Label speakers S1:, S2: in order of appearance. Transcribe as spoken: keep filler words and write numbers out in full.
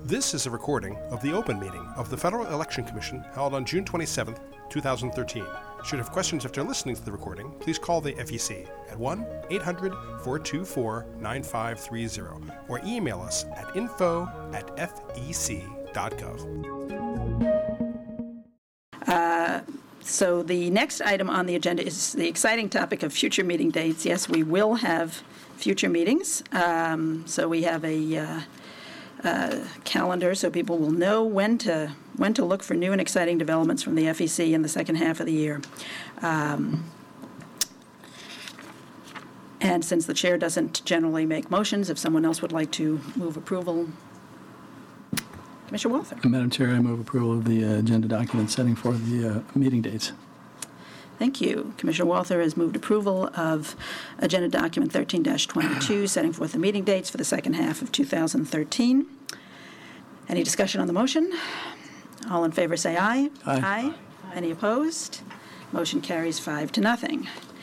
S1: This is a recording of the open meeting of the Federal Election Commission held on June twenty-seventh, twenty thirteen. Should you have questions after listening to the recording, please call the F E C at one eight hundred, four two four, nine five three zero or email us at info at f e c dot gov.
S2: Uh, so the next item on the agenda is the exciting topic of future meeting dates. Yes, we will have future meetings. Um, so we have a uh, uh, calendar so people will know when to when to look for new and exciting developments from the F E C in the second half of the year. Um, and since the chair doesn't generally make motions, if someone else would like to move approval, Commissioner Walther.
S3: Madam Chair, I move approval of the uh, agenda document setting for the uh, meeting dates.
S2: Thank you. Commissioner Walther has moved approval of Agenda Document thirteen dash twenty-two, setting forth the meeting dates for the second half of two thousand thirteen. Any discussion on the motion? All in favor say aye.
S3: Aye.
S2: Aye. Any opposed? Motion carries five to nothing.